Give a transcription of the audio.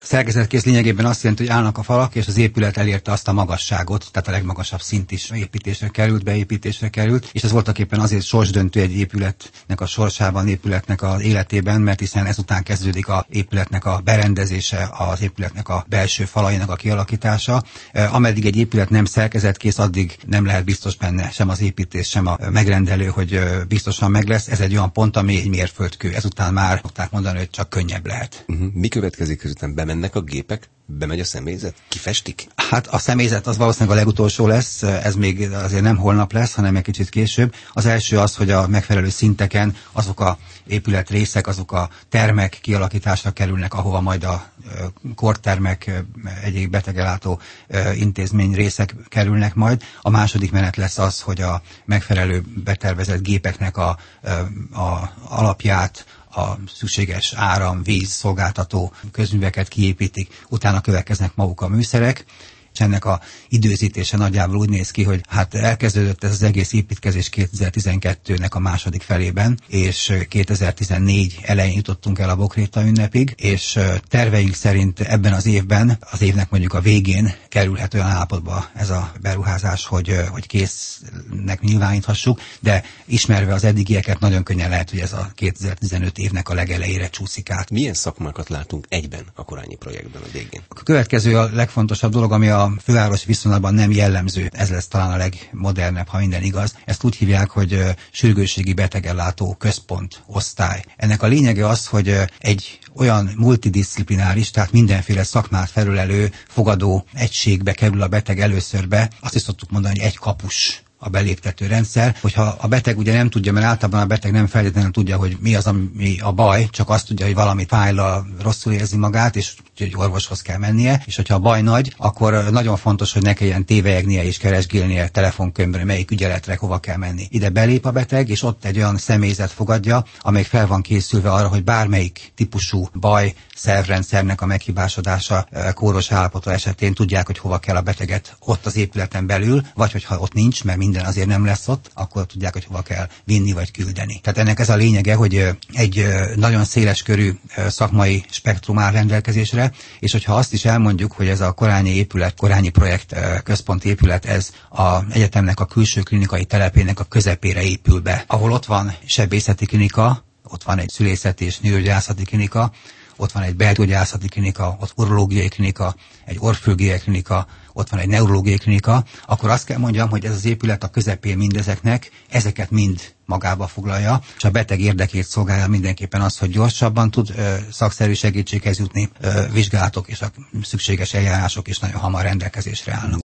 Szerkezetkész lényegében azt jelenti, hogy állnak a falak, és az épület elérte azt a magasságot, tehát a legmagasabb szint is beépítésre került, és ez voltaképpen azért sorsdöntő egy épületnek a sorsában, épületnek az életében, mert hiszen ezután kezdődik az épületnek a berendezése, az épületnek a belső falainak a kialakítása. Ameddig egy épület nem szerkezetkész, addig nem lehet biztos benne sem az építés, sem a megrendelő, hogy biztosan meg lesz. Ez egy olyan pont, ami egy mérföldkő. Ezután már szokták mondani, hogy csak könnyebb lehet. Mi következik ezután? Bemennek a gépek? Bemegy a személyzet? Kifestik? Hát a személyzet az valószínűleg a legutolsó lesz, ez még azért nem holnap lesz, hanem egy kicsit később. Az első az, hogy a megfelelő szinteken azok a épületrészek, azok a termek kialakításra kerülnek, ahova majd a kortermek, egyéb betegellátó intézmény részek kerülnek majd. A második menet lesz az, hogy a megfelelő betervezett gépeknek a alapját, a szükséges áram, víz, szolgáltató közműveket kiépítik, utána következnek maguk a műszerek, és ennek a időzítése nagyjából úgy néz ki, hogy hát elkezdődött ez az egész építkezés 2012-nek a második felében, és 2014 elején jutottunk el a Bokréta ünnepig, és terveink szerint ebben az évben, az évnek mondjuk a végén kerülhet olyan állapotba ez a beruházás, hogy késznek nyilváníthassuk, de ismerve az eddigieket nagyon könnyen lehet, hogy ez a 2015 évnek a legelejére csúszik át. Milyen szakmákat látunk egyben a Korányi projektben a végén? A következő a legfontosabb dolog, ami a főváros viszonylatban nem jellemző, ez lesz talán a legmodernebb, ha minden igaz. Ezt úgy hívják, hogy sürgősségi betegellátó központ, osztály. Ennek a lényege az, hogy egy olyan multidisziplináris, tehát mindenféle szakmát felülelő fogadó egységbe kerül a beteg először be. Azt is szoktuk mondani, hogy egy kapus a beléptető rendszer, hogyha a beteg ugye nem tudja, mert általában a beteg nem feltétlenül tudja, hogy mi az, ami a baj, csak azt tudja, hogy valami fájlal rosszul érzi magát, és egy orvoshoz kell mennie, és hogyha a baj nagy, akkor nagyon fontos, hogy ne kelljen tévelyegnie és keresgélnie telefonkönyvben, melyik ügyeletre hova kell menni. Ide belép a beteg, és ott egy olyan személyzet fogadja, amely fel van készülve arra, hogy bármelyik típusú baj, szervrendszernek a meghibásodása, kóros állapota esetén tudják, hogy hova kell a beteget ott az épületen belül, vagy hogyha ott nincs, mert minden azért nem lesz ott, akkor tudják, hogy hova kell vinni vagy küldeni. Tehát ennek ez a lényege, hogy egy nagyon széles körű szakmai spektrum áll rendelkezésre, és hogyha azt is elmondjuk, hogy ez a Korányi épület, Korányi projekt központi épület, ez az egyetemnek a külső klinikai telepének a közepére épül be, ahol ott van sebészeti klinika, ott van egy szülészeti és nőgyógyászati klinika, ott van egy belgyógyászati klinika, ott urológiai klinika, egy orrfülgiai klinika, ott van egy neurológiai klinika, akkor azt kell mondjam, hogy ez az épület a közepén mindezeknek, ezeket mind magába foglalja, és a beteg érdekét szolgálja mindenképpen az, hogy gyorsabban tud szakszerű segítséghez jutni, vizsgálatok és a szükséges eljárások is nagyon hamar rendelkezésre állnak.